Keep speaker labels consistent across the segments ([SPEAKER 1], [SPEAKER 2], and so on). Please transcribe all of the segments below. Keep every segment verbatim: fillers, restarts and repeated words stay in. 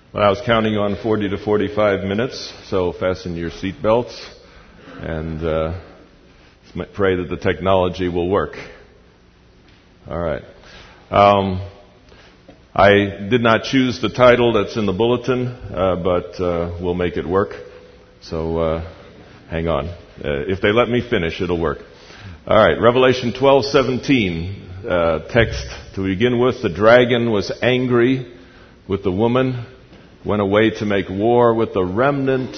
[SPEAKER 1] Well, I was counting on forty to forty-five minutes, so fasten your seatbelts and uh, pray that the technology will work. All right. Um, I did not choose the title that's in the bulletin, uh, but uh, we'll make it work. So uh, hang on. Uh, if they let me finish, it'll work. All right. Revelation twelve seventeen uh, text to begin with. The dragon was angry with the woman, went away to make war with the remnant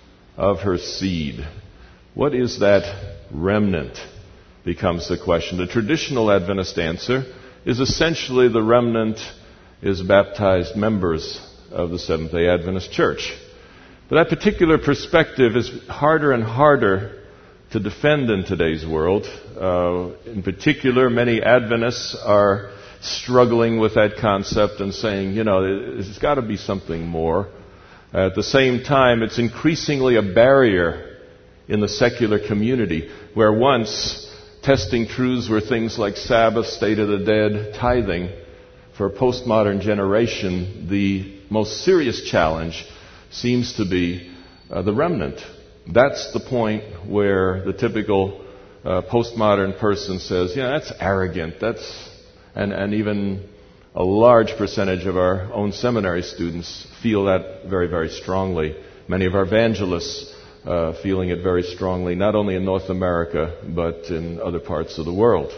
[SPEAKER 1] of her seed. What is that remnant? Becomes the question. The traditional Adventist answer is essentially the remnant is baptized members of the Seventh-day Adventist Church. But that particular perspective is harder and harder to defend in today's world. Uh, in particular, many Adventists are struggling with that concept and saying, you know, there's got to be something more. At the same time, it's increasingly a barrier in the secular community, where once testing truths were things like Sabbath, state of the dead, tithing. For a postmodern generation, the most serious challenge seems to be uh, the remnant. That's the point where the typical uh, postmodern person says, yeah, that's arrogant, that's And, and even a large percentage of our own seminary students feel that very, very strongly. Many of our evangelists uh, feeling it very strongly, not only in North America, but in other parts of the world.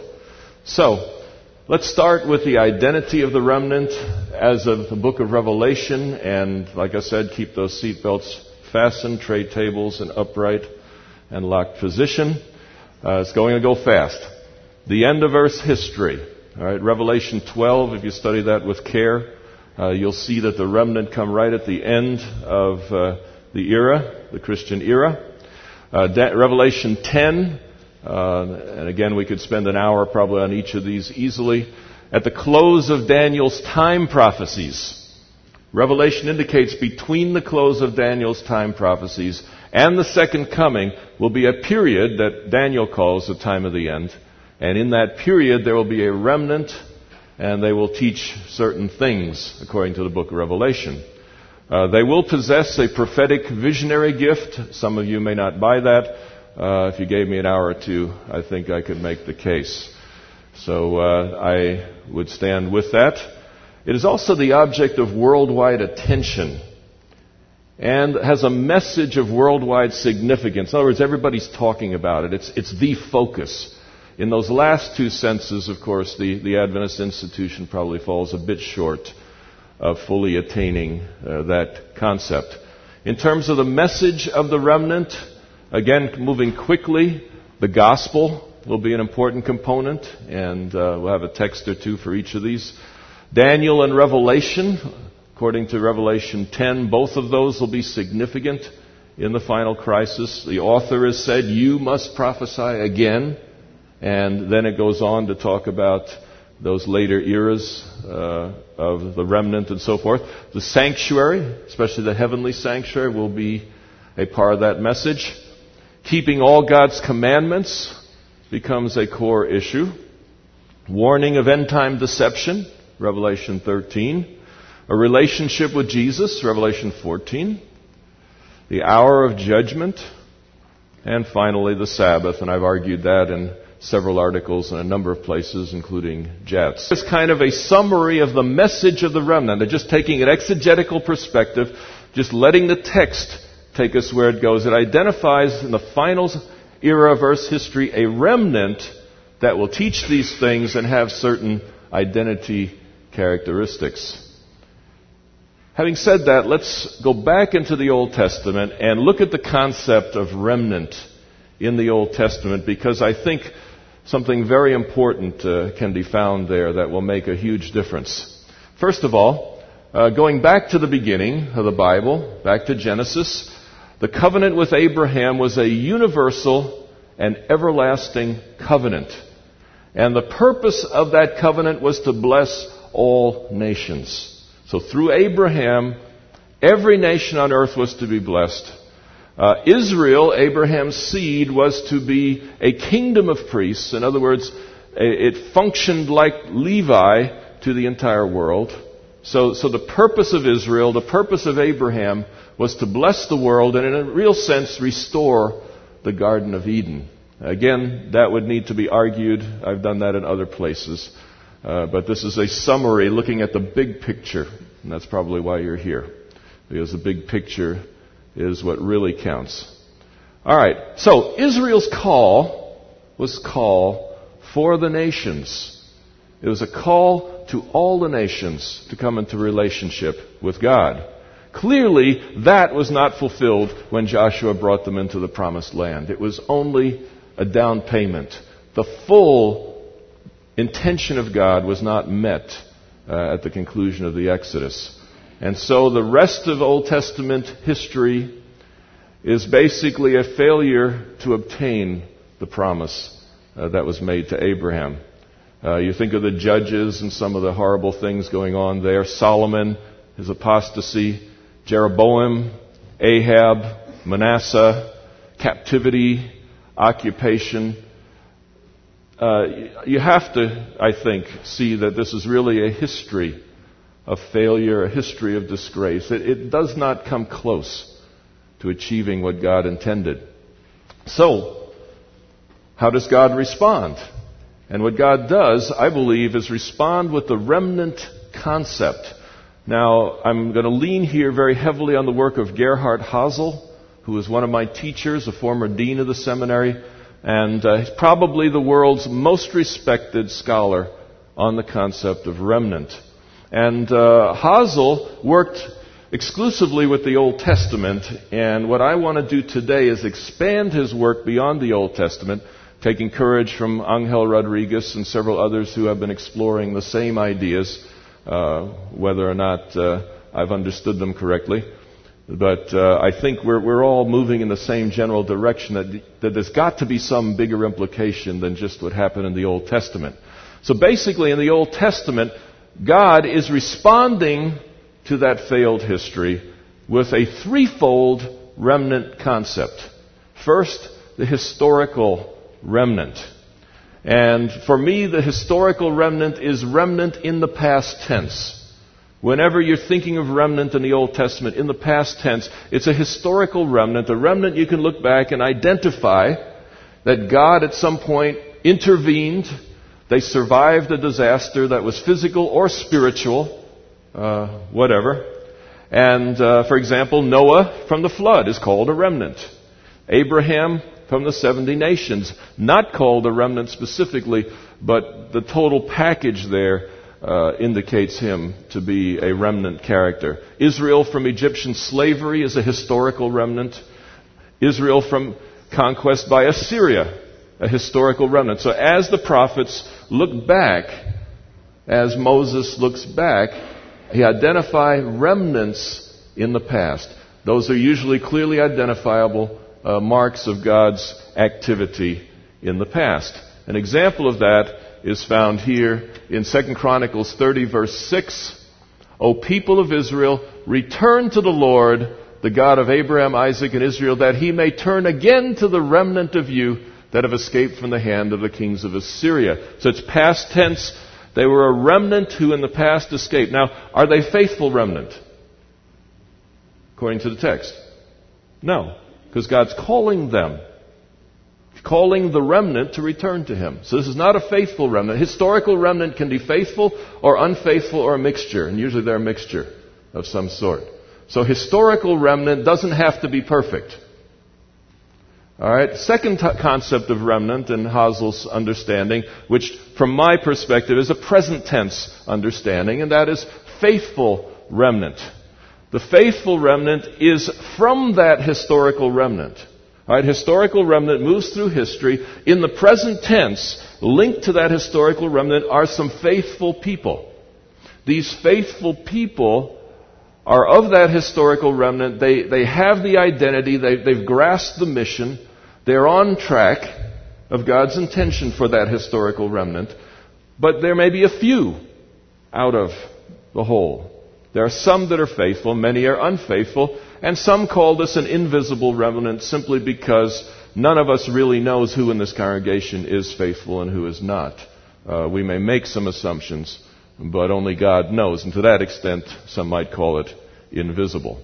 [SPEAKER 1] So, let's start with the identity of the remnant as of the book of Revelation. And like I said, keep those seatbelts fastened, tray tables in upright and locked position. Uh, it's going to go fast. The end of Earth's history. All right, Revelation twelve, if you study that with care, uh, you'll see that the remnant come right at the end of uh, the era, the Christian era. Uh, da- Revelation ten, uh, and again, we could spend an hour probably on each of these easily. At the close of Daniel's time prophecies, Revelation indicates between the close of Daniel's time prophecies and the second coming will be a period that Daniel calls the time of the end. And in that period, there will be a remnant, and they will teach certain things, according to the book of Revelation. Uh, they will possess a prophetic visionary gift. Some of you may not buy that. Uh, if you gave me an hour or two, I think I could make the case. So uh, I would stand with that. It is also the object of worldwide attention and has a message of worldwide significance. In other words, everybody's talking about it. It's, it's the focus. In those last two senses, of course, the, the Adventist institution probably falls a bit short of fully attaining uh, that concept. In terms of the message of the remnant, again, moving quickly, the gospel will be an important component, and uh, we'll have a text or two for each of these. Daniel and Revelation, according to Revelation ten, both of those will be significant in the final crisis. The author has said, you must prophesy again. And then it goes on to talk about those later eras uh, of the remnant and so forth. The sanctuary, especially the heavenly sanctuary, will be a part of that message. Keeping all God's commandments becomes a core issue. Warning of end-time deception, Revelation thirteen. A relationship with Jesus, Revelation fourteen. The hour of judgment. And finally, the Sabbath. And I've argued that in several articles in a number of places, including Jets. It's kind of a summary of the message of the remnant. They're just taking an exegetical perspective, just letting the text take us where it goes. It identifies in the final era of Earth's history a remnant that will teach these things and have certain identity characteristics. Having said that, let's go back into the Old Testament and look at the concept of remnant in the Old Testament, because I think something very important uh, can be found there that will make a huge difference. First of all, uh, going back to the beginning of the Bible, back to Genesis, the covenant with Abraham was a universal and everlasting covenant. And the purpose of that covenant was to bless all nations. So through Abraham, every nation on earth was to be blessed. Uh, Israel, Abraham's seed, was to be a kingdom of priests. In other words, it functioned like Levi to the entire world. So, so the purpose of Israel, the purpose of Abraham, was to bless the world and in a real sense restore the Garden of Eden. Again, that would need to be argued. I've done that in other places. Uh, but this is a summary looking at the big picture. And that's probably why you're here. Because the big picture is what really counts. All right. So Israel's call was call for the nations. It was a call to all the nations to come into relationship with God. Clearly, that was not fulfilled when Joshua brought them into the promised land. It was only a down payment. The full intention of God was not met uh, at the conclusion of the Exodus. And so the rest of Old Testament history is basically a failure to obtain the promise uh, that was made to Abraham. Uh, you think of the Judges and some of the horrible things going on there. Solomon, his apostasy. Jeroboam, Ahab, Manasseh, captivity, occupation. Uh, you have to, I think, see that this is really a history of failure, a history of disgrace. It, it does not come close to achieving what God intended. So, how does God respond? And what God does, I believe, is respond with the remnant concept. Now, I'm going to lean here very heavily on the work of Gerhard Hazel, who is one of my teachers, a former dean of the seminary, and uh, he's probably the world's most respected scholar on the concept of remnant. And uh, Hazel worked exclusively with the Old Testament, and what I want to do today is expand his work beyond the Old Testament, taking courage from Angel Rodriguez and several others who have been exploring the same ideas, uh, whether or not uh, I've understood them correctly. But uh, I think we're, we're all moving in the same general direction, that, that there's got to be some bigger implication than just what happened in the Old Testament. So basically in the Old Testament, God is responding to that failed history with a threefold remnant concept. First, the historical remnant. And for me, the historical remnant is remnant in the past tense. Whenever you're thinking of remnant in the Old Testament, in the past tense, it's a historical remnant, a remnant you can look back and identify that God at some point intervened. They survived a disaster that was physical or spiritual, uh, whatever. And, uh, for example, Noah from the flood is called a remnant. Abraham from the seventy nations, not called a remnant specifically, but the total package there uh, indicates him to be a remnant character. Israel from Egyptian slavery is a historical remnant. Israel from conquest by Assyria, a historical remnant. So as the prophets look back, as Moses looks back, he identifies remnants in the past. Those are usually clearly identifiable Uh, marks of God's activity in the past. An example of that is found here in Second Chronicles thirty, verse six. O people of Israel, return to the Lord, the God of Abraham, Isaac, and Israel, that he may turn again to the remnant of you that have escaped from the hand of the kings of Assyria. So it's past tense. They were a remnant who in the past escaped. Now, are they faithful remnant? According to the text. No. Because God's calling them, calling the remnant to return to Him. So this is not a faithful remnant. Historical remnant can be faithful or unfaithful or a mixture. And usually they're a mixture of some sort. So historical remnant doesn't have to be perfect. All right. Second t- concept of remnant in Hazel's understanding, which from my perspective is a present tense understanding, and that is faithful remnant. The faithful remnant is from that historical remnant. All right, historical remnant moves through history. In the present tense, linked to that historical remnant are some faithful people. These faithful people are of that historical remnant. They, they have the identity. They, they've grasped the mission. They're on track of God's intention for that historical remnant. But there may be a few out of the whole. There are some that are faithful, many are unfaithful, and some call this an invisible remnant simply because none of us really knows who in this congregation is faithful and who is not. Uh, we may make some assumptions, but only God knows. And to that extent, some might call it invisible.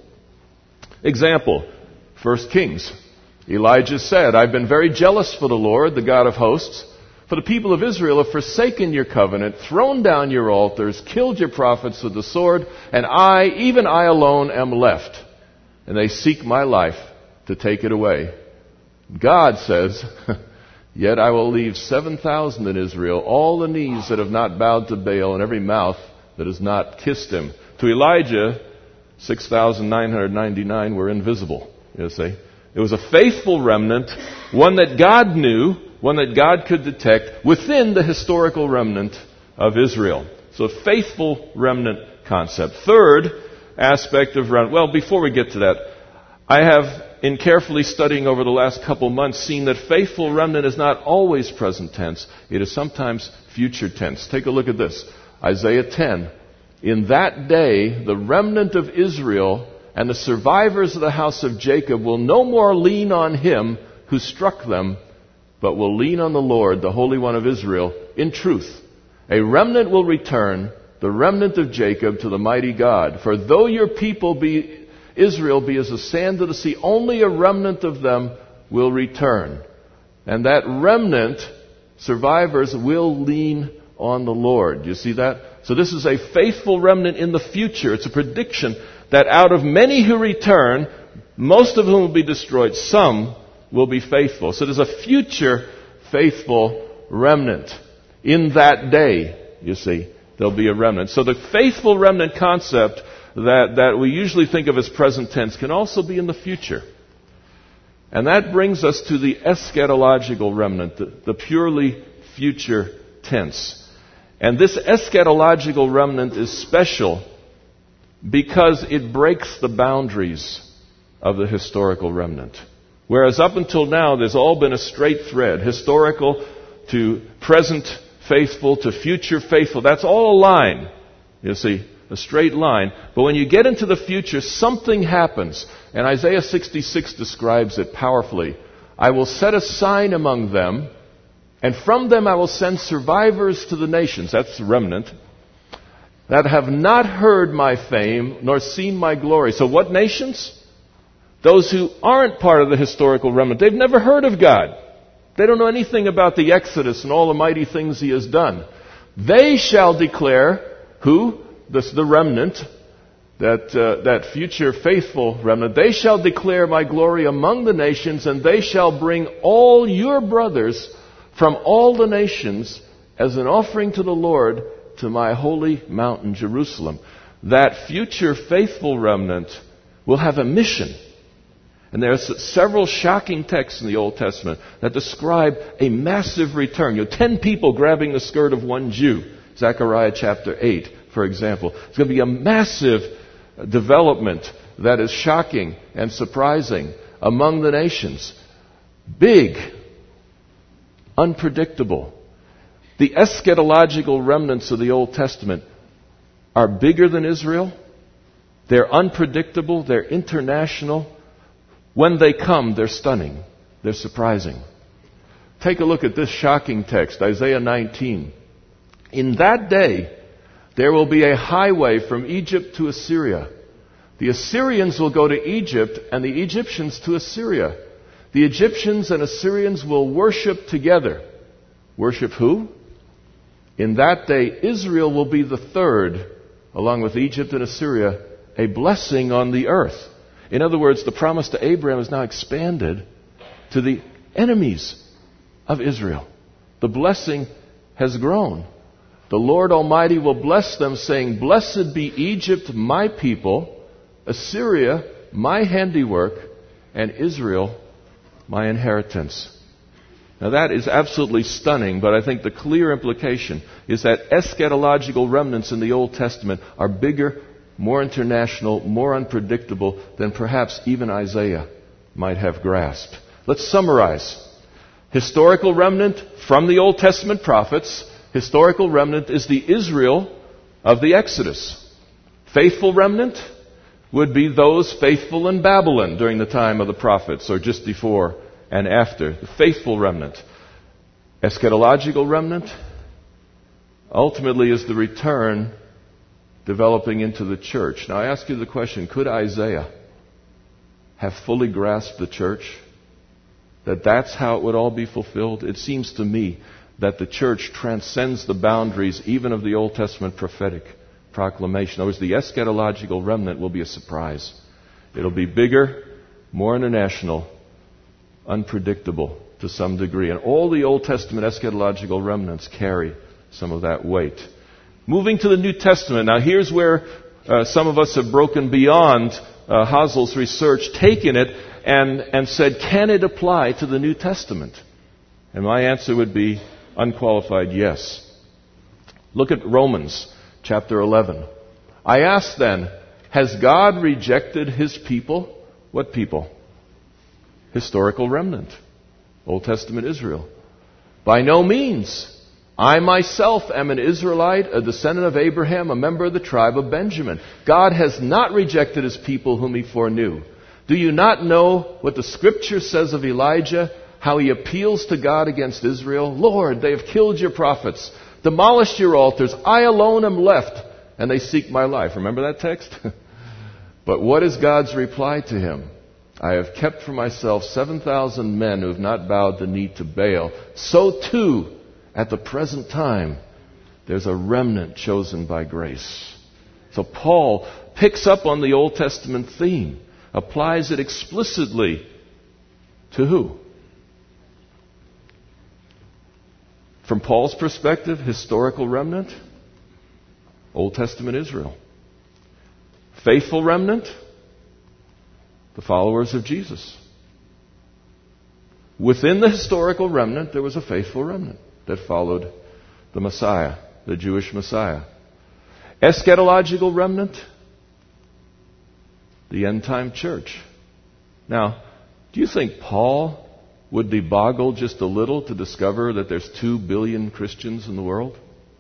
[SPEAKER 1] Example, First Kings. Elijah said, I've been very jealous for the Lord, the God of hosts. For the people of Israel have forsaken your covenant, thrown down your altars, killed your prophets with the sword, and I, even I alone, am left. And they seek my life to take it away. God says, yet I will leave seven thousand in Israel, all the knees that have not bowed to Baal, and every mouth that has not kissed him. To Elijah, six thousand nine hundred ninety-nine were invisible, you see. It was a faithful remnant, one that God knew, one that God could detect within the historical remnant of Israel. So a faithful remnant concept. Third aspect of remnant. Well, before we get to that, I have, in carefully studying over the last couple months, seen that faithful remnant is not always present tense. It is sometimes future tense. Take a look at this. Isaiah ten. In that day, the remnant of Israel and the survivors of the house of Jacob will no more lean on him who struck them, but will lean on the Lord, the Holy One of Israel, in truth. A remnant will return, the remnant of Jacob, to the mighty God. For though your people be, Israel, be as the sand of the sea, only a remnant of them will return. And that remnant, survivors, will lean on the Lord. You see that? So this is a faithful remnant in the future. It's a prediction that out of many who return, most of whom will be destroyed, some will be faithful. So there's a future faithful remnant. In that day, you see, there'll be a remnant. So the faithful remnant concept that, that we usually think of as present tense can also be in the future. And that brings us to the eschatological remnant, the, the purely future tense. And this eschatological remnant is special because it breaks the boundaries of the historical remnant. Whereas up until now, there's all been a straight thread, historical to present faithful to future faithful. That's all a line, you see, a straight line. But when you get into the future, something happens. And Isaiah sixty-six describes it powerfully. I will set a sign among them, and from them I will send survivors to the nations. That's the remnant. That have not heard my fame, nor seen my glory. So what nations? Those who aren't part of the historical remnant. They've never heard of God. They don't know anything about the Exodus and all the mighty things He has done. They shall declare, who? This, the remnant, that, uh, that future faithful remnant. They shall declare my glory among the nations, and they shall bring all your brothers from all the nations as an offering to the Lord to my holy mountain, Jerusalem. That future faithful remnant will have a mission. And there are several shocking texts in the Old Testament that describe a massive return. You know, ten people grabbing the skirt of one Jew. Zechariah chapter eight, for example. It's going to be a massive development that is shocking and surprising among the nations. Big, unpredictable. The eschatological remnants of the Old Testament are bigger than Israel. They're unpredictable. They're international. When they come, they're stunning. They're surprising. Take a look at this shocking text, Isaiah nineteen. In that day, there will be a highway from Egypt to Assyria. The Assyrians will go to Egypt, and the Egyptians to Assyria. The Egyptians and Assyrians will worship together. Worship who? In that day, Israel will be the third, along with Egypt and Assyria, a blessing on the earth. In other words, the promise to Abraham is now expanded to the enemies of Israel. The blessing has grown. The Lord Almighty will bless them, saying, Blessed be Egypt, my people, Assyria, my handiwork, and Israel, my inheritance. Now that is absolutely stunning, but I think the clear implication is that eschatological remnants in the Old Testament are bigger, more international, more unpredictable than perhaps even Isaiah might have grasped. Let's summarize. Historical remnant from the Old Testament prophets. Historical remnant is the Israel of the Exodus. Faithful remnant would be those faithful in Babylon during the time of the prophets, or just before and after. The faithful remnant. Eschatological remnant, ultimately is the return developing into the church. Now I ask you the question, could Isaiah have fully grasped the church? That that's how it would all be fulfilled? It seems to me that the church transcends the boundaries even of the Old Testament prophetic proclamation. In other words, the eschatological remnant will be a surprise. It'll be bigger, more international, unpredictable to some degree. And all the Old Testament eschatological remnants carry some of that weight. Moving to the New Testament. Now here's where uh, some of us have broken beyond uh, Hazel's research, taken it and, and said, can it apply to the New Testament? And my answer would be unqualified yes. Look at Romans chapter eleven. I ask then, has God rejected His people? What people? Historical remnant. Old Testament Israel. By no means. I myself am an Israelite, a descendant of Abraham, a member of the tribe of Benjamin. God has not rejected His people whom He foreknew. Do you not know what the Scripture says of Elijah, how he appeals to God against Israel? Lord, they have killed your prophets, demolished your altars. I alone am left, and they seek my life. Remember that text? But what is God's reply to him? I have kept for myself seven thousand men who have not bowed the knee to Baal. So too, at the present time, there's a remnant chosen by grace. So Paul picks up on the Old Testament theme, applies it explicitly to who? From Paul's perspective, historical remnant, Old Testament Israel. Faithful remnant, the followers of Jesus. Within the historical remnant, there was a faithful remnant that followed the Messiah, the Jewish Messiah. Eschatological remnant, the end-time church. Now, do you think Paul would be boggled just a little to discover that there's two billion Christians in the world?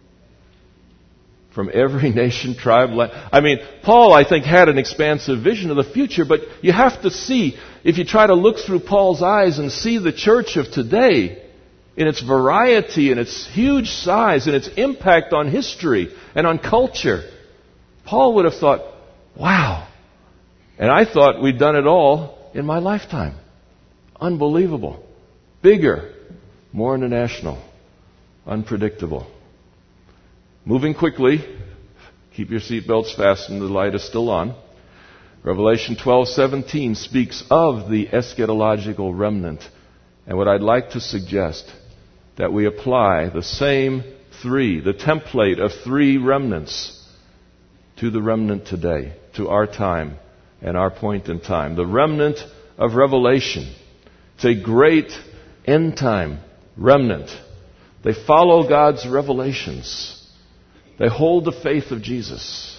[SPEAKER 1] From every nation, tribe, land. I mean, Paul, I think, had an expansive vision of the future, but you have to see, if you try to look through Paul's eyes and see the church of today, in its variety, in its huge size, in its impact on history and on culture, Paul would have thought, wow. And I thought we'd done it all in my lifetime. Unbelievable. Bigger, more international, unpredictable. Moving quickly, keep your seatbelts fastened, the light is still on. Revelation twelve seventeen speaks of the eschatological remnant. And what I'd like to suggest, that we apply the same three, the template of three remnants, to the remnant today, to our time and our point in time. The remnant of Revelation. It's a great end-time remnant. They follow God's revelations. They hold the faith of Jesus.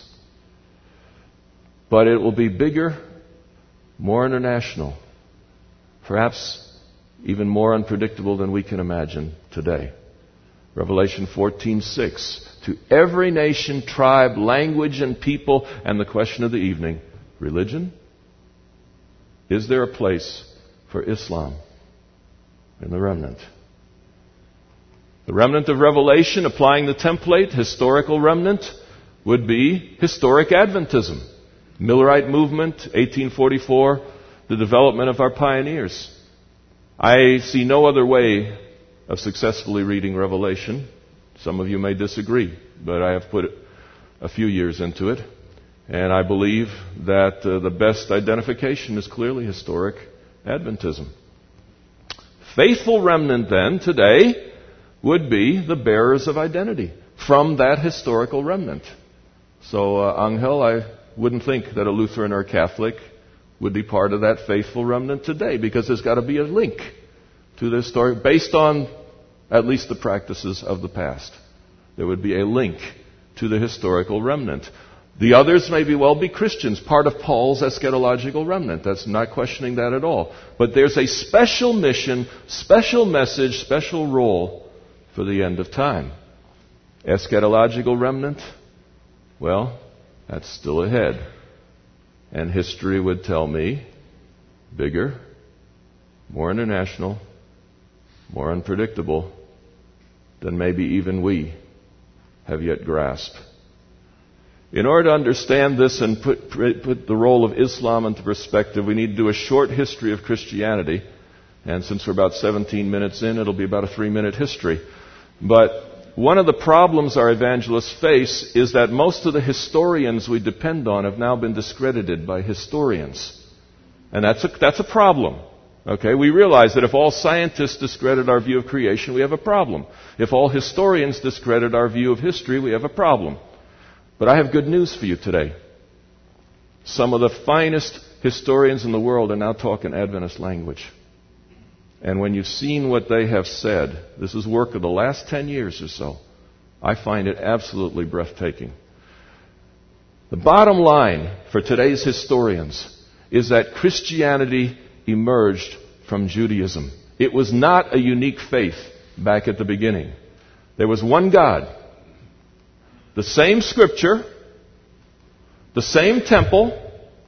[SPEAKER 1] But it will be bigger, more international, perhaps even more unpredictable than we can imagine today. Revelation fourteen six. To every nation, tribe, language, and people, and the question of the evening, religion? Is there a place for Islam in the remnant? The remnant of Revelation, applying the template, historical remnant, would be historic Adventism. Millerite movement, eighteen forty-four, the development of our pioneers. I see no other way of successfully reading Revelation. Some of you may disagree, but I have put a few years into it. And I believe that uh, the best identification is clearly historic Adventism. Faithful remnant then, today, would be the bearers of identity from that historical remnant. So, uh, Angel, I wouldn't think that a Lutheran or a Catholic would be part of that faithful remnant today, because there's got to be a link to this story based on at least the practices of the past. There would be a link to the historical remnant. The others may be well be Christians, part of Paul's eschatological remnant. That's not questioning that at all. But there's a special mission, special message, special role for the end of time. Eschatological remnant? Well, that's still ahead. And history would tell me bigger, more international, more unpredictable than maybe even we have yet grasped. In order to understand this and put, put the role of Islam into perspective, we need to do a short history of Christianity. And since we're about seventeen minutes in, it'll be about a three-minute history. But one of the problems our evangelists face is that most of the historians we depend on have now been discredited by historians. And that's a, that's a problem. Okay, we realize that if all scientists discredit our view of creation, we have a problem. If all historians discredit our view of history, we have a problem. But I have good news for you today. Some of the finest historians in the world are now talking Adventist language. And when you've seen what they have said, this is work of the last ten years or so, I find it absolutely breathtaking. The bottom line for today's historians is that Christianity emerged from Judaism. It was not a unique faith back at the beginning. There was one God, the same scripture, the same temple,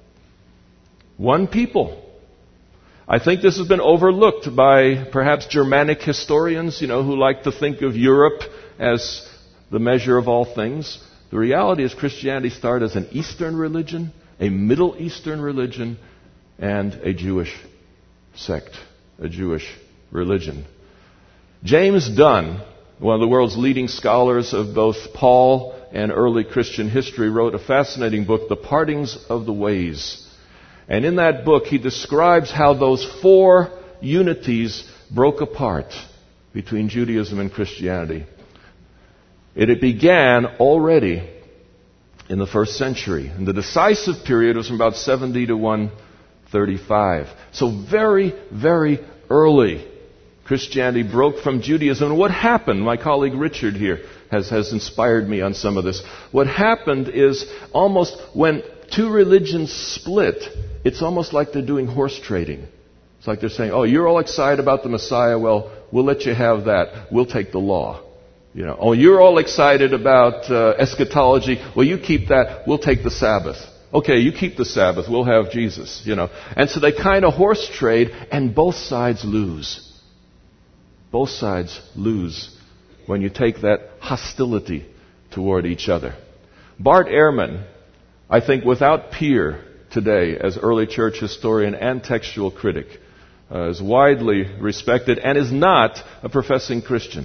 [SPEAKER 1] one people. I think this has been overlooked by perhaps Germanic historians, you know, who like to think of Europe as the measure of all things. The reality is Christianity started as an Eastern religion, a Middle Eastern religion, and a Jewish sect, a Jewish religion. James Dunn, one of the world's leading scholars of both Paul and early Christian history, wrote a fascinating book, The Partings of the Ways. And in that book, he describes how those four unities broke apart between Judaism and Christianity. It, it began already in the first century. And the decisive period was from about seventy to one thirty-five. So very, very early, Christianity broke from Judaism. And what happened, my colleague Richard here has, has inspired me on some of this. What happened is almost when two religions split, it's almost like they're doing horse trading. It's like they're saying, oh, you're all excited about the Messiah. Well, we'll let you have that. We'll take the law. You know, oh, you're all excited about uh, eschatology. Well, you keep that. We'll take the Sabbath. Okay, you keep the Sabbath. We'll have Jesus, you know. And so they kind of horse trade, and both sides lose. Both sides lose when you take that hostility toward each other. Bart Ehrman, I think without peer today as early church historian and textual critic, uh, is widely respected and is not a professing Christian.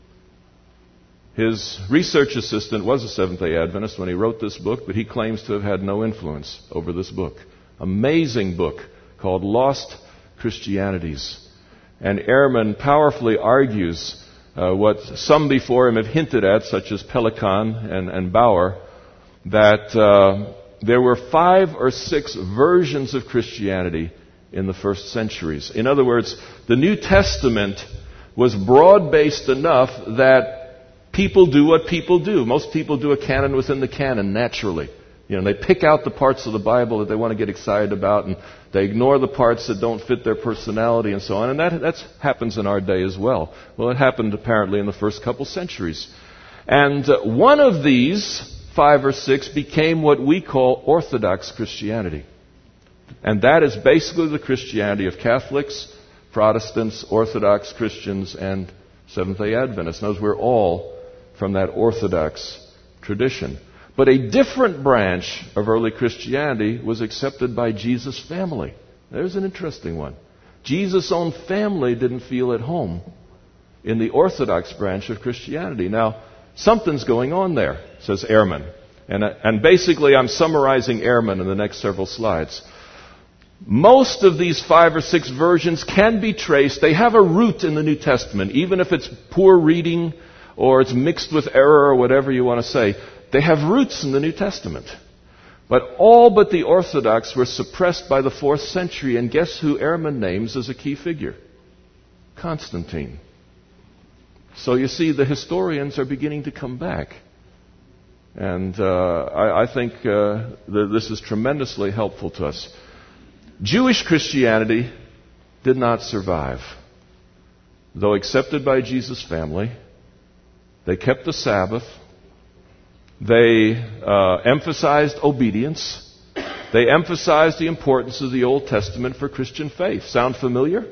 [SPEAKER 1] His research assistant was a Seventh-day Adventist when he wrote this book, but he claims to have had no influence over this book. Amazing book called Lost Christianities. And Ehrman powerfully argues uh, what some before him have hinted at, such as Pelikan and, and Bauer, that uh, there were five or six versions of Christianity in the first centuries. In other words, the New Testament was broad-based enough that people do what people do. Most people do a canon within the canon naturally. You know, they pick out the parts of the Bible that they want to get excited about, and they ignore the parts that don't fit their personality and so on. And that that's, happens in our day as well. Well, it happened apparently in the first couple centuries. And uh, one of these, five or six, became what we call Orthodox Christianity. And that is basically the Christianity of Catholics, Protestants, Orthodox Christians, and Seventh-day Adventists. Knows we're all from that Orthodox tradition. But a different branch of early Christianity was accepted by Jesus' family. There's an interesting one. Jesus' own family didn't feel at home in the Orthodox branch of Christianity. Now, something's going on there, says Ehrman. And, and basically, I'm summarizing Ehrman in the next several slides. Most of these five or six versions can be traced. They have a root in the New Testament, even if it's poor reading or it's mixed with error or whatever you want to say. They have roots in the New Testament. But all but the Orthodox were suppressed by the fourth century, and guess who Ehrman names as a key figure? Constantine. So you see, the historians are beginning to come back. And uh, I, I think uh, that this is tremendously helpful to us. Jewish Christianity did not survive. Though accepted by Jesus' family, they kept the Sabbath. They uh, emphasized obedience. They emphasized the importance of the Old Testament for Christian faith. Sound familiar?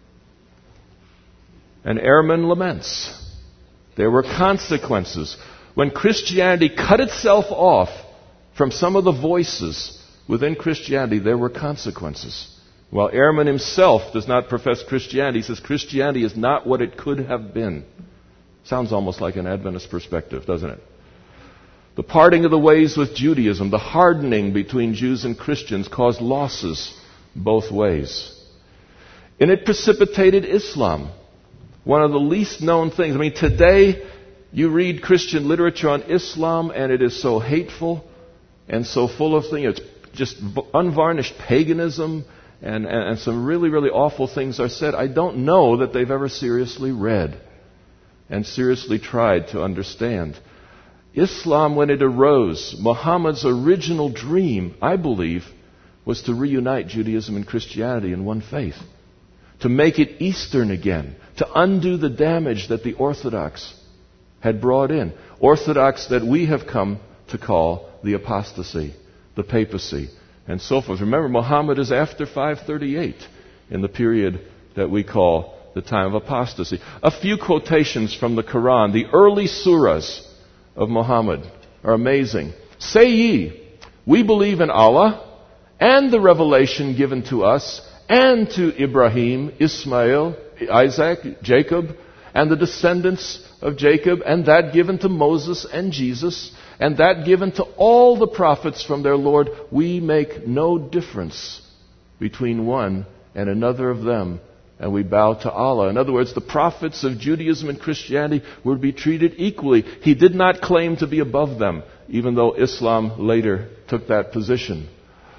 [SPEAKER 1] And Ehrman laments. There were consequences. When Christianity cut itself off from some of the voices within Christianity, there were consequences. While Ehrman himself does not profess Christianity, he says Christianity is not what it could have been. Sounds almost like an Adventist perspective, doesn't it? The parting of the ways with Judaism, the hardening between Jews and Christians caused losses both ways. And it precipitated Islam, one of the least known things. I mean, today you read Christian literature on Islam and it is so hateful and so full of things. It's just unvarnished paganism and, and, and some really, really awful things are said. I don't know that they've ever seriously read and seriously tried to understand. Islam, when it arose, Muhammad's original dream, I believe, was to reunite Judaism and Christianity in one faith. To make it Eastern again. To undo the damage that the Orthodox had brought in. Orthodox that we have come to call the apostasy, the papacy, and so forth. Remember, Muhammad is after five thirty-eight in the period that we call the time of apostasy. A few quotations from the Quran. The early surahs of Muhammad are amazing. Say ye, we believe in Allah and the revelation given to us and to Ibrahim, Ismail, Isaac, Jacob, and the descendants of Jacob, and that given to Moses and Jesus, and that given to all the prophets from their Lord. We make no difference between one and another of them, and we bow to Allah. In other words, the prophets of Judaism and Christianity were to be treated equally. He did not claim to be above them, even though Islam later took that position.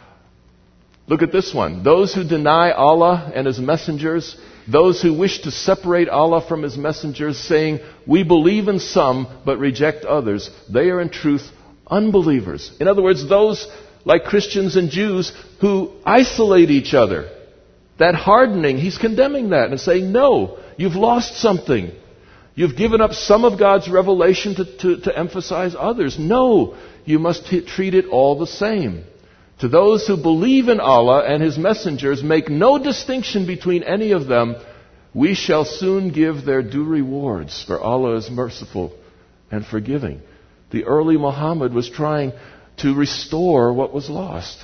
[SPEAKER 1] Look at this one. Those who deny Allah and His messengers, those who wish to separate Allah from His messengers, saying, we believe in some but reject others, they are in truth unbelievers. In other words, those like Christians and Jews who isolate each other. That hardening, he's condemning that and saying, no, you've lost something. You've given up some of God's revelation to, to, to emphasize others. No, you must t- treat it all the same. To those who believe in Allah and His messengers, make no distinction between any of them, we shall soon give their due rewards, for Allah is merciful and forgiving. The early Muhammad was trying to restore what was lost.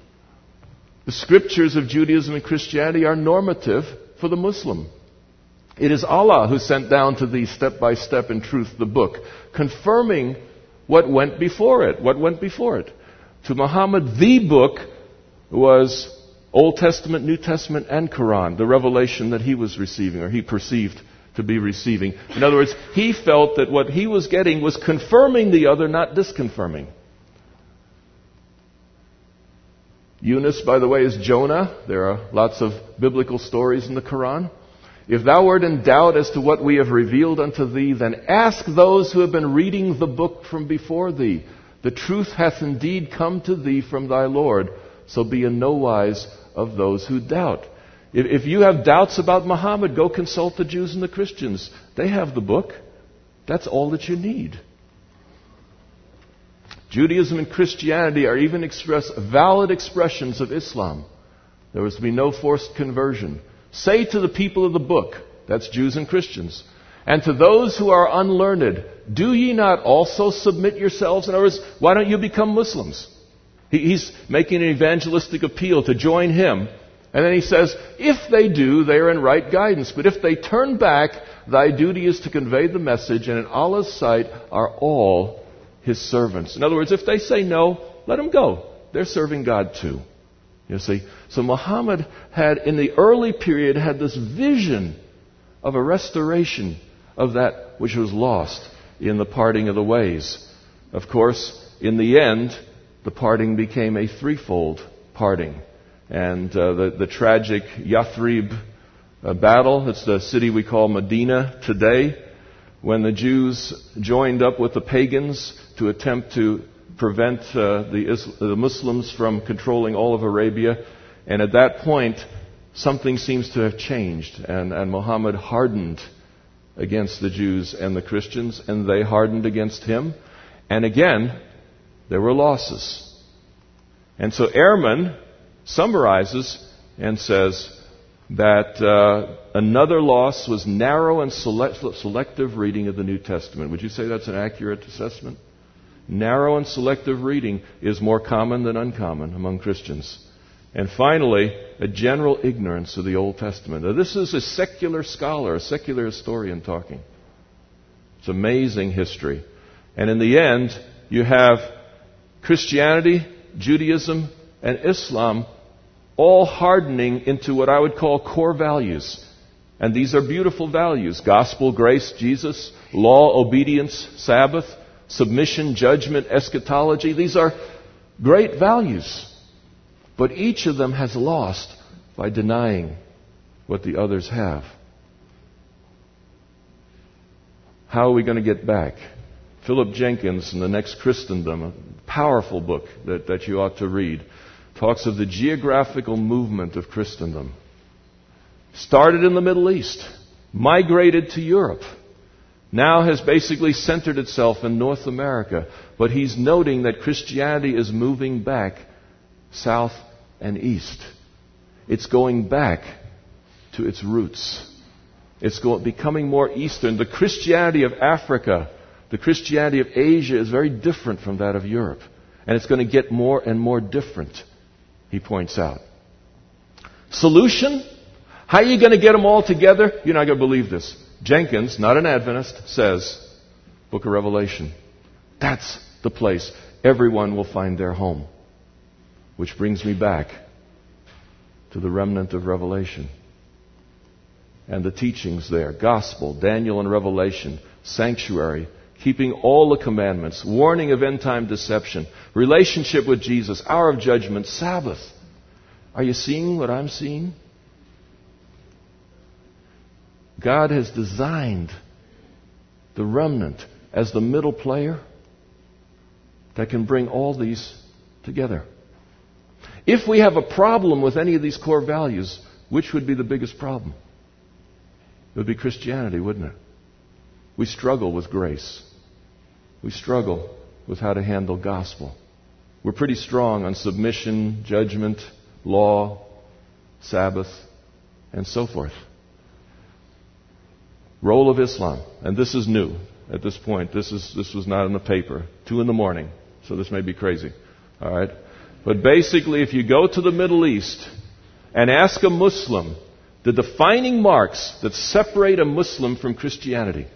[SPEAKER 1] The scriptures of Judaism and Christianity are normative for the Muslim. It is Allah who sent down to thee step by step in truth the book, confirming what went before it. What went before it? To Muhammad, the book was Old Testament, New Testament, and Quran, the revelation that he was receiving, or he perceived to be receiving. In other words, he felt that what he was getting was confirming the other, not disconfirming. Yunus, by the way, is Jonah. There are lots of biblical stories in the Quran. If thou wert in doubt as to what we have revealed unto thee, then ask those who have been reading the book from before thee. The truth hath indeed come to thee from thy Lord, so be in no wise of those who doubt. If, if you have doubts about Muhammad, go consult the Jews and the Christians. They have the book. That's all that you need. Judaism and Christianity are even express valid expressions of Islam. There was to be no forced conversion. Say to the people of the book, that's Jews and Christians, and to those who are unlearned, do ye not also submit yourselves? In other words, why don't you become Muslims? He, he's making an evangelistic appeal to join him. And then he says, if they do, they are in right guidance. But if they turn back, thy duty is to convey the message, and in Allah's sight are all His servants. In other words, if they say no, let them go. They're serving God too. You see? So Muhammad had, in the early period, had this vision of a restoration of that which was lost in the parting of the ways. Of course, in the end, the parting became a threefold parting. And uh, the, the tragic Yathrib uh, battle, it's the city we call Medina today, when the Jews joined up with the pagans to attempt to prevent uh, the, Is- the Muslims from controlling all of Arabia. And at that point, something seems to have changed. And, and Muhammad hardened against the Jews and the Christians, and they hardened against him. And again, there were losses. And so Ehrman summarizes and says, that uh, another loss was narrow and select, selective reading of the New Testament. Would you say that's an accurate assessment? Narrow and selective reading is more common than uncommon among Christians. And finally, a general ignorance of the Old Testament. Now, this is a secular scholar, a secular historian talking. It's amazing history. And in the end, you have Christianity, Judaism, and Islam all hardening into what I would call core values. And these are beautiful values. Gospel, grace, Jesus, law, obedience, Sabbath, submission, judgment, eschatology. These are great values. But each of them has lost by denying what the others have. How are we going to get back? Philip Jenkins in The Next Christendom, a powerful book that, that you ought to read, talks of the geographical movement of Christendom. Started in the Middle East, migrated to Europe, now has basically centered itself in North America. But he's noting that Christianity is moving back south and east. It's going back to its roots. It's go- becoming more Eastern. The Christianity of Africa, the Christianity of Asia is very different from that of Europe. And it's going to get more and more different, he points out. Solution? How are you going to get them all together? You're not going to believe this. Jenkins, not an Adventist, says, Book of Revelation. That's the place everyone will find their home. Which brings me back to the remnant of Revelation. And the teachings there. Gospel, Daniel and Revelation, sanctuary, keeping all the commandments, warning of end-time deception, relationship with Jesus, hour of judgment, Sabbath. Are you seeing what I'm seeing? God has designed the remnant as the middle player that can bring all these together. If we have a problem with any of these core values, which would be the biggest problem? It would be Christianity, wouldn't it? We struggle with grace. We struggle with how to handle gospel. We're pretty strong on submission, judgment, law, Sabbath, and so forth. Role of Islam. And this is new at this point. This is this was not in the paper. Two in the morning. So this may be crazy. All right? But basically, if you go to the Middle East and ask a Muslim the defining marks that separate a Muslim from Christianity.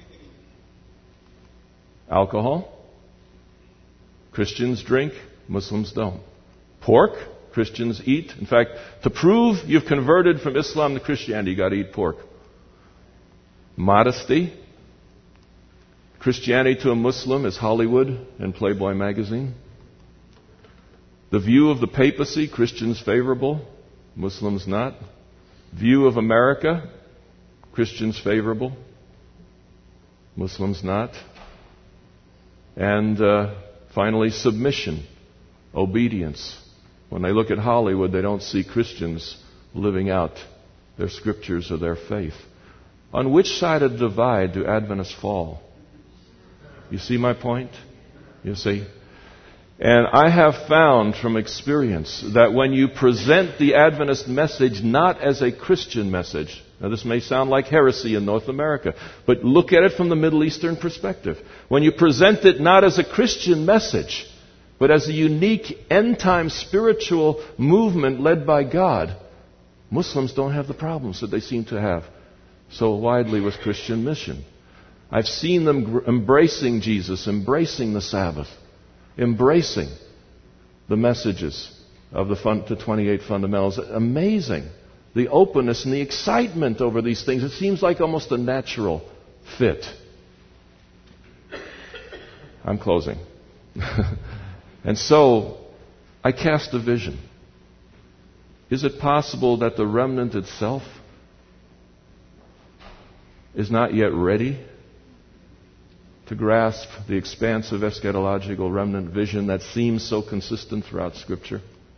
[SPEAKER 1] Alcohol. Christians drink. Muslims don't. Pork. Christians eat. In fact, to prove you've converted from Islam to Christianity, you've got to eat pork. Modesty. Christianity to a Muslim is Hollywood and Playboy magazine. The view of the papacy, Christians favorable, Muslims not. View of America, Christians favorable, Muslims not. And uh, finally, submission, obedience. When they look at Hollywood, they don't see Christians living out their scriptures or their faith. On which side of the divide do Adventists fall? You see my point? You see? And I have found from experience that when you present the Adventist message not as a Christian message, now this may sound like heresy in North America, but look at it from the Middle Eastern perspective. When you present it not as a Christian message, but as a unique end-time spiritual movement led by God, Muslims don't have the problems that they seem to have so widely with Christian mission. I've seen them gr- embracing Jesus, embracing the Sabbath, embracing the messages of the, fun- the twenty-eight fundamentals. Amazing. The openness and the excitement over these things. It seems like almost a natural fit. I'm closing. And so, I cast a vision. Is it possible that the remnant itself is not yet ready to grasp the expansive eschatological remnant vision that seems so consistent throughout Scripture?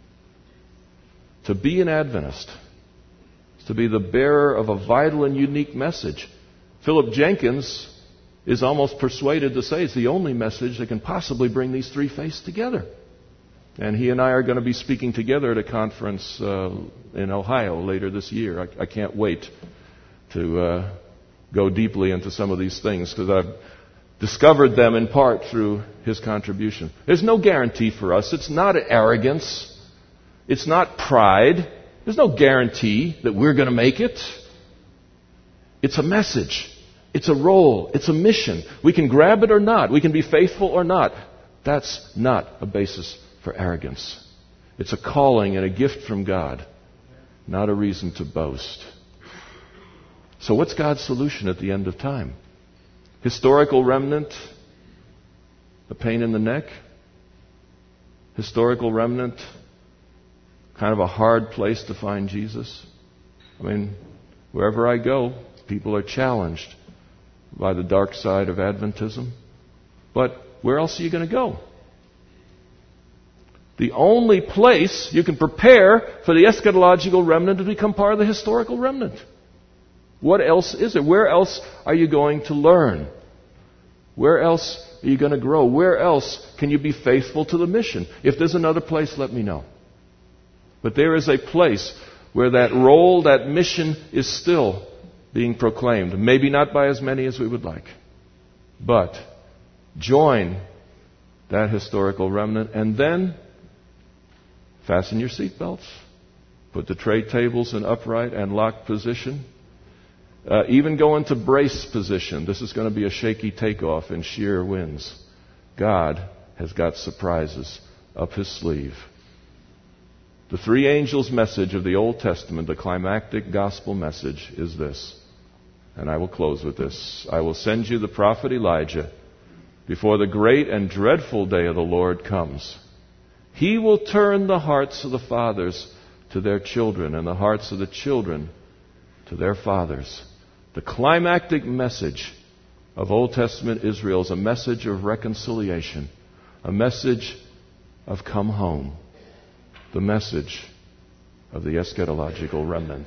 [SPEAKER 1] To be an Adventist is to be the bearer of a vital and unique message. Philip Jenkins is almost persuaded to say it's the only message that can possibly bring these three faiths together. And he and I are going to be speaking together at a conference uh, in Ohio later this year. I, I can't wait to uh, go deeply into some of these things because I've discovered them in part through his contribution. There's no guarantee for us. It's not arrogance. It's not pride. There's no guarantee that we're going to make it. It's a message. It's a role. It's a mission. We can grab it or not. We can be faithful or not. That's not a basis for arrogance. It's a calling and a gift from God, not a reason to boast. So what's God's solution at the end of time? Historical remnant? A pain in the neck? Historical remnant? Kind of a hard place to find Jesus? I mean, wherever I go, people are challenged by the dark side of Adventism. But where else are you going to go? The only place you can prepare for the eschatological remnant to become part of the historical remnant. What else is it? Where else are you going to learn? Where else are you going to grow? Where else can you be faithful to the mission? If there's another place, let me know. But there is a place where that role, that mission is still being proclaimed. Maybe not by as many as we would like. But join that historical remnant and then fasten your seatbelts. Put the tray tables in upright and locked position. Uh, even go into brace position. This is going to be a shaky takeoff in sheer winds. God has got surprises up His sleeve. The three angels' message of the Old Testament, the climactic gospel message, is this. And I will close with this. I will send you the prophet Elijah before the great and dreadful day of the Lord comes. He will turn the hearts of the fathers to their children and the hearts of the children to their fathers. The climactic message of Old Testament Israel is a message of reconciliation, a message of come home, the message of the eschatological remnant.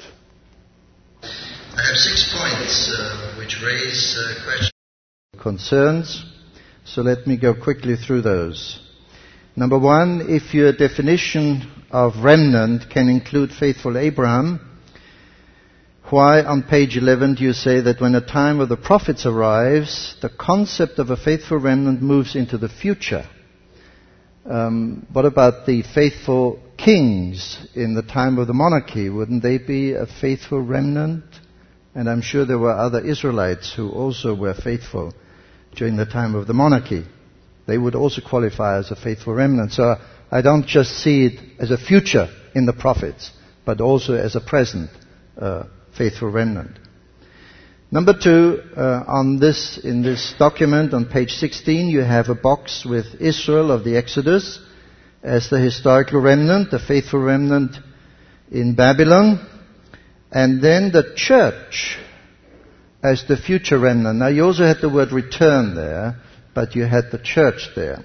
[SPEAKER 2] I have six points uh, which raise uh, questions.
[SPEAKER 3] Concerns, so let me go quickly through those. Number one, if your definition of remnant can include faithful Abraham, why on page eleven do you say that when the time of the prophets arrives, the concept of a faithful remnant moves into the future? Um, what about the faithful kings in the time of the monarchy? Wouldn't they be a faithful remnant? And I'm sure there were other Israelites who also were faithful during the time of the monarchy. They would also qualify as a faithful remnant. So I don't just see it as a future in the prophets, but also as a present uh, faithful remnant. Number two, uh, on this, in this document on page sixteen, you have a box with Israel of the Exodus as the historical remnant, the faithful remnant in Babylon, and then the church as the future remnant. Now you also had the word return there, but you had the church there.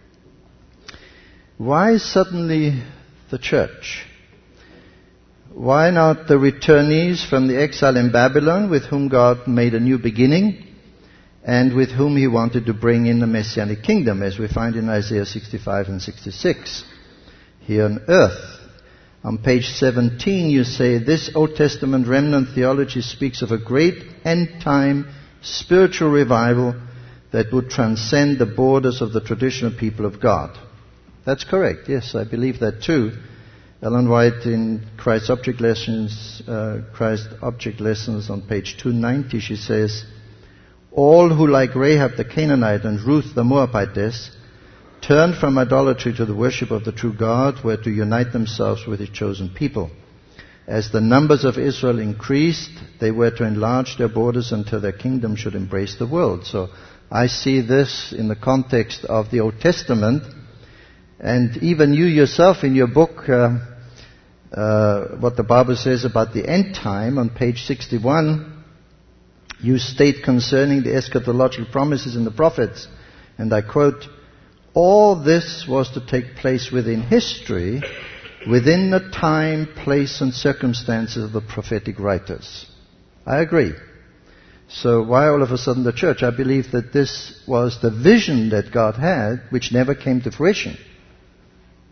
[SPEAKER 3] Why suddenly the church? Why not the returnees from the exile in Babylon with whom God made a new beginning and with whom He wanted to bring in the Messianic kingdom, as we find in Isaiah sixty-five and sixty-six, here on earth? On page seventeen you say, this Old Testament remnant theology speaks of a great end-time spiritual revival that would transcend the borders of the traditional people of God. That's correct. Yes, I believe that too. Ellen White in Christ Object Lessons, uh, Christ Object Lessons on page two ninety, she says, all who like Rahab the Canaanite and Ruth the Moabitess turned from idolatry to the worship of the true God were to unite themselves with His chosen people. As the numbers of Israel increased, they were to enlarge their borders until their kingdom should embrace the world. So I see this in the context of the Old Testament. And even you yourself in your book, uh, uh, what the Bible says about the end time, on page sixty-one, you state concerning the eschatological promises in the prophets, and I quote, all this was to take place within history, within the time, place, and circumstances of the prophetic writers. I agree. So why all of a sudden the church? I believe that this was the vision that God had, which never came to fruition.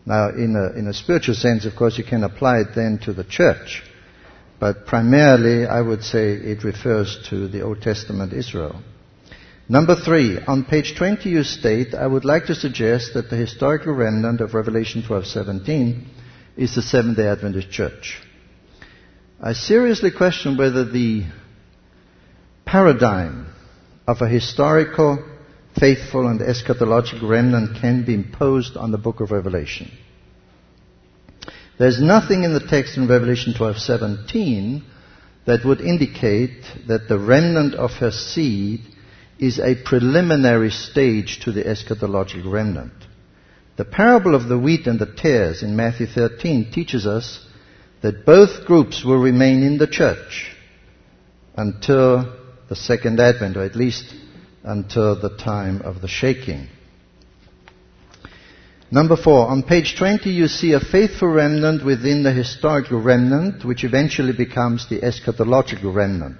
[SPEAKER 3] Now, in a, in a spiritual sense, of course, you can apply it then to the church. But primarily, I would say it refers to the Old Testament Israel. Number three, on page twenty you state, I would like to suggest that the historical remnant of Revelation twelve seventeen is the Seventh-day Adventist Church. I seriously question whether the paradigm of a historical, faithful and eschatological remnant can be imposed on the book of Revelation. There's nothing in the text in Revelation twelve seventeen that would indicate that the remnant of her seed is a preliminary stage to the eschatological remnant. The parable of the wheat and the tares in Matthew thirteen teaches us that both groups will remain in the church until the second advent, or at least until the time of the shaking. Number four, on page twenty you see a faithful remnant within the historical remnant, which eventually becomes the eschatological remnant.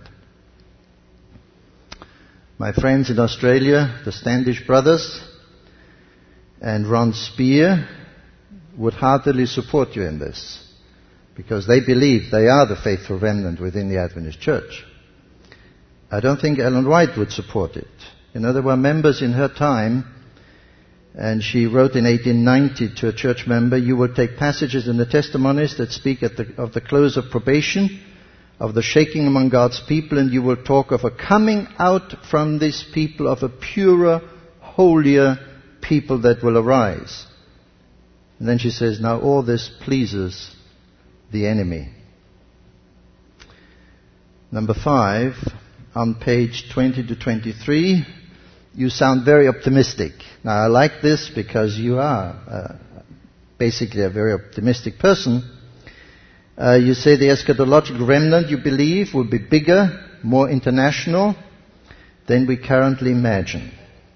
[SPEAKER 3] My friends in Australia, the Standish brothers and Ron Spear, would heartily support you in this, because they believe they are the faithful remnant within the Adventist Church. I don't think Ellen White would support it. You know, there were members in her time, and she wrote in eighteen ninety to a church member, you will take passages in the testimonies that speak at the, of the close of probation, of the shaking among God's people, and you will talk of a coming out from this people of a purer, holier people that will arise. And then she says, now all this pleases the enemy. Number five, on page twenty to twenty-three, you sound very optimistic. Now I like this because you are uh, basically a very optimistic person. Uh, you say the eschatological remnant, you believe, will be bigger, more international than we currently imagine.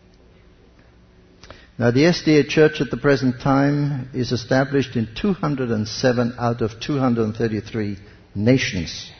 [SPEAKER 3] Now the S D A Church at the present time is established in two hundred seven out of two hundred thirty-three nations.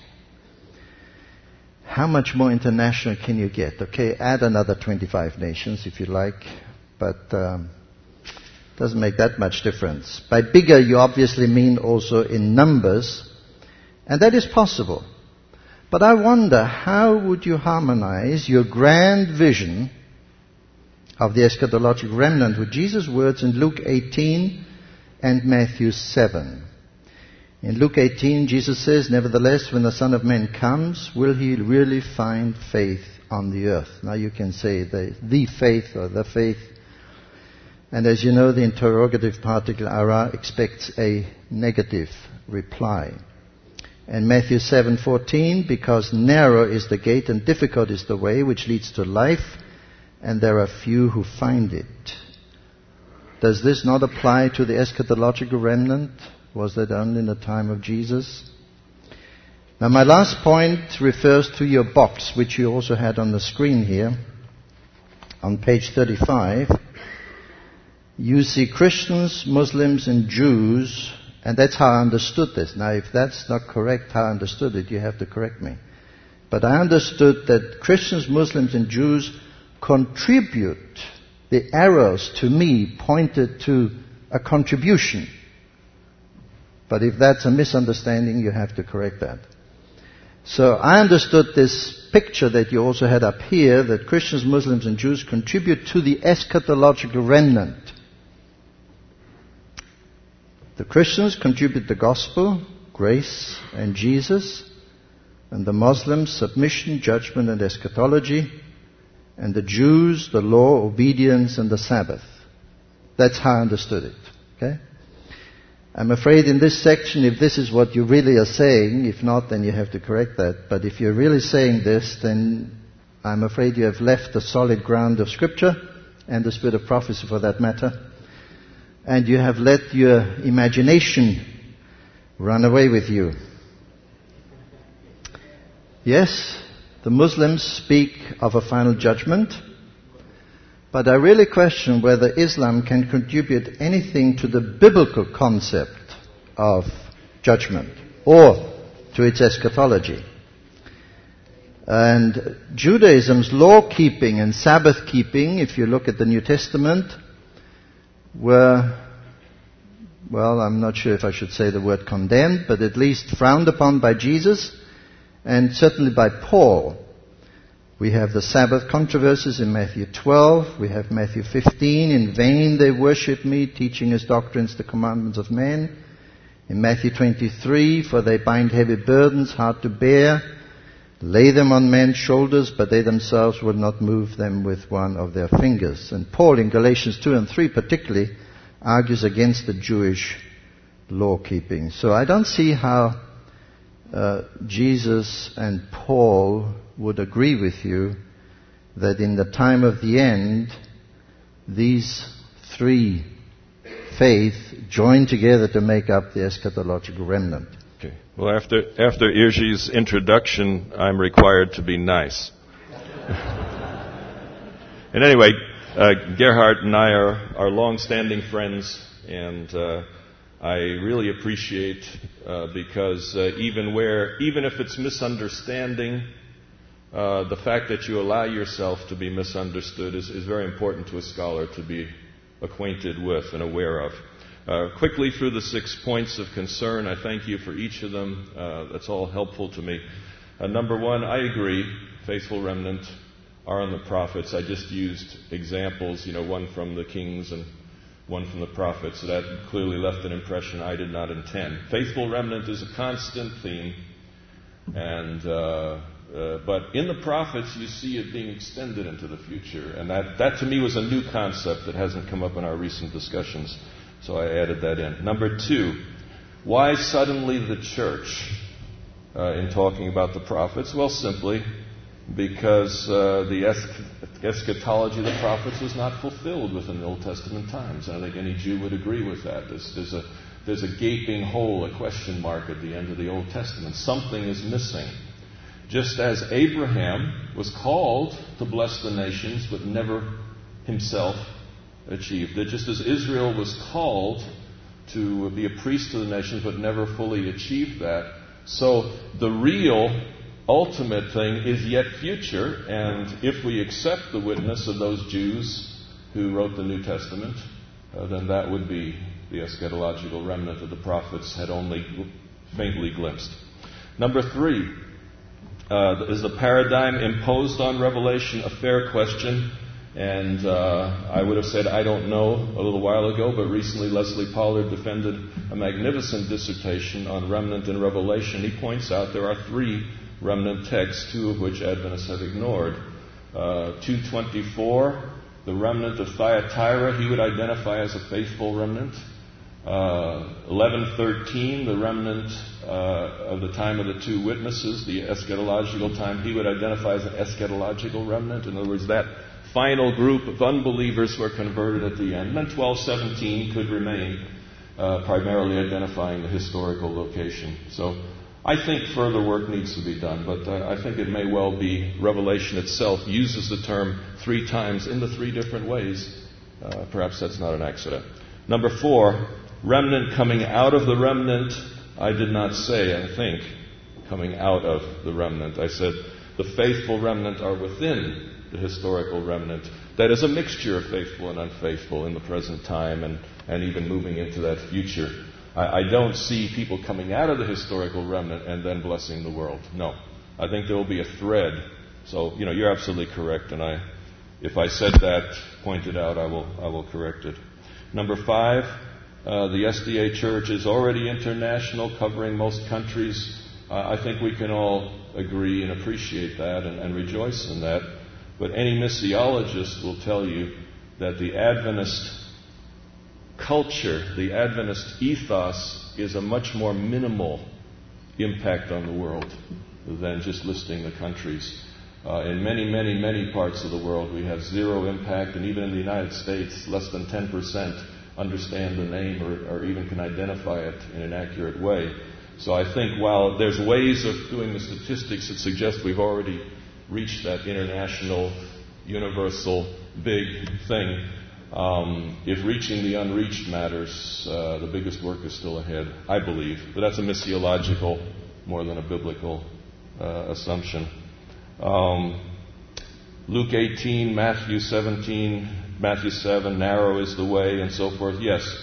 [SPEAKER 3] How much more international can you get? Okay, add another twenty-five nations if you like, but um, doesn't make that much difference. By bigger, you obviously mean also in numbers, and that is possible. But I wonder, how would you harmonize your grand vision of the eschatological remnant with Jesus' words in Luke eighteen and Matthew seven? In Luke eighteen, Jesus says, nevertheless, when the Son of Man comes, will he really find faith on the earth? Now you can say the, the faith or the faith. And as you know, the interrogative particle ara expects a negative reply. And Matthew seven fourteen, because narrow is the gate and difficult is the way which leads to life, and there are few who find it. Does this not apply to the eschatological remnant? Was that only in the time of Jesus? Now my last point refers to your box, which you also had on the screen here. On page thirty-five, you see Christians, Muslims and Jews, and that's how I understood this. Now if that's not correct, how I understood it, you have to correct me. But I understood that Christians, Muslims and Jews contribute. The arrows to me pointed to a contribution. But if that's a misunderstanding, you have to correct that. So I understood this picture that you also had up here, that Christians, Muslims and Jews contribute to the eschatological remnant. The Christians contribute the gospel, grace and Jesus, and the Muslims submission, judgment and eschatology, and the Jews the law, obedience and the Sabbath. That's how I understood it. Okay? I'm afraid in this section, if this is what you really are saying, if not, then you have to correct that. But if you're really saying this, then I'm afraid you have left the solid ground of Scripture and the spirit of prophecy for that matter. And you have let your imagination run away with you. Yes, the Muslims speak of a final judgment. But I really question whether Islam can contribute anything to the biblical concept of judgment or to its eschatology. And Judaism's law-keeping and Sabbath-keeping, if you look at the New Testament, were well, I'm not sure if I should say the word condemned, but at least frowned upon by Jesus and certainly by Paul. We have the Sabbath controversies in Matthew twelve. We have Matthew fifteen. In vain they worship me, teaching as doctrines the commandments of men. In Matthew twenty-three, for they bind heavy burdens, hard to bear, lay them on men's shoulders, but they themselves will not move them with one of their fingers. And Paul in Galatians two and three particularly argues against the Jewish law-keeping. So I don't see how uh, Jesus and Paul would agree with you that in the time of the end, these three faiths join together to make up the eschatological remnant.
[SPEAKER 1] Okay. Well, after after Irji's introduction, I'm required to be nice. And anyway, uh, Gerhard and I are, are long-standing friends, and uh, I really appreciate uh, because uh, even where, even if it's misunderstanding, uh, the fact that you allow yourself to be misunderstood is, is very important to a scholar to be acquainted with and aware of. Uh, quickly through the six points of concern, I thank you for each of them. Uh, that's all helpful to me. Uh, number one, I agree, faithful remnant are on the prophets. I just used examples, you know, one from the kings and one from the prophets. So that clearly left an impression I did not intend. Faithful remnant is a constant theme, and uh, uh, but in the prophets you see it being extended into the future, and that, that to me was a new concept that hasn't come up in our recent discussions. So I added that in. Number two, why suddenly the church uh, in talking about the prophets? Well, simply because uh, the es- eschatology of the prophets was not fulfilled within the Old Testament times. And I think any Jew would agree with that. There's, there's, a, there's a gaping hole, a question mark at the end of the Old Testament. Something is missing. Just as Abraham was called to bless the nations, but never himself achieved it, just as Israel was called to be a priest to the nations, but never fully achieved that, so the real ultimate thing is yet future, and if we accept the witness of those Jews who wrote the New Testament, uh, then that would be the eschatological remnant that the prophets had only faintly glimpsed. Number three, uh, is the paradigm imposed on Revelation a fair question? And uh, I would have said, I don't know, a little while ago, but recently Leslie Pollard defended a magnificent dissertation on remnant in Revelation. He points out there are three remnant texts, two of which Adventists have ignored. Uh, two twenty-four, the remnant of Thyatira, he would identify as a faithful remnant. Uh, eleven thirteen, the remnant uh, of the time of the two witnesses, the eschatological time, he would identify as an eschatological remnant. In other words, that final group of unbelievers who are converted at the end. And then twelve seventeen could remain, uh, primarily identifying the historical location. So I think further work needs to be done, but uh, I think it may well be Revelation itself uses the term three times in the three different ways. Uh, perhaps that's not an accident. Number four, remnant coming out of the remnant. I did not say, I think, coming out of the remnant. I said the faithful remnant are within the historical remnant. That is a mixture of faithful and unfaithful in the present time and, and even moving into that future. I, I don't see people coming out of the historical remnant and then blessing the world. No. I think there will be a thread. So, you know, you're absolutely correct, and I, if I said that, pointed out, I will, I will correct it. Number five, uh, the S D A Church is already international, covering most countries. Uh, I think we can all agree and appreciate that and, and rejoice in that. But any missiologist will tell you that the Adventist culture, the Adventist ethos, is a much more minimal impact on the world than just listing the countries. Uh, in many, many, many parts of the world, we have zero impact, and even in the United States, less than ten percent understand the name or, or even can identify it in an accurate way. So I think while there's ways of doing the statistics that suggest we've already reached that international, universal, big thing, um, if reaching the unreached matters, uh, the biggest work is still ahead, I believe. But that's a missiological more than a biblical uh, assumption. Um, Luke eighteen, Matthew seventeen, Matthew seven, narrow is the way, and so forth. Yes,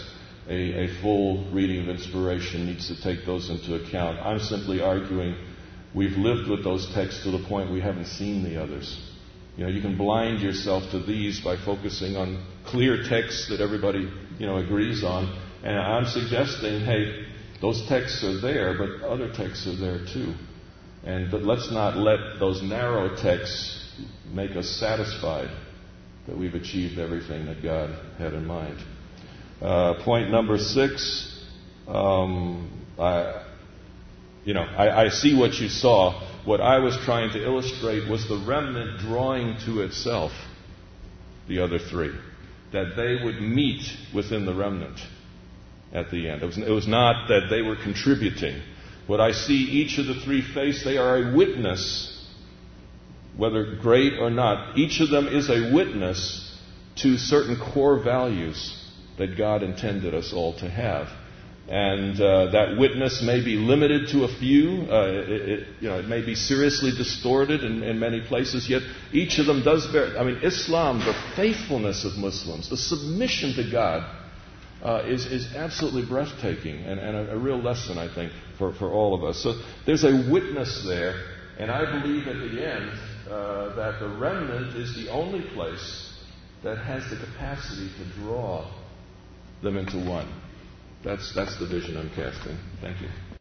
[SPEAKER 1] a, a full reading of inspiration needs to take those into account. I'm simply arguing we've lived with those texts to the point we haven't seen the others. You know, you can blind yourself to these by focusing on clear texts that everybody, you know, agrees on. And I'm suggesting, hey, those texts are there, but other texts are there too. And but let's not let those narrow texts make us satisfied that we've achieved everything that God had in mind. Uh, point number six, um, I, you know, I, I see what you saw. What I was trying to illustrate was the remnant drawing to itself the other three, that they would meet within the remnant at the end. It was, it was not that they were contributing. What I see each of the three face, they are a witness, whether great or not. Each of them is a witness to certain core values that God intended us all to have. And uh, that witness may be limited to a few. Uh, it, it, you know, it may be seriously distorted in, in many places. Yet each of them does bear. I mean, Islam, the faithfulness of Muslims, the submission to God, uh, is is absolutely breathtaking and, and a, a real lesson, I think, for, for all of us. So there's a witness there, and I believe at the end uh, that the remnant is the only place that has the capacity to draw them into one. That's, that's the vision I'm casting. Thank you.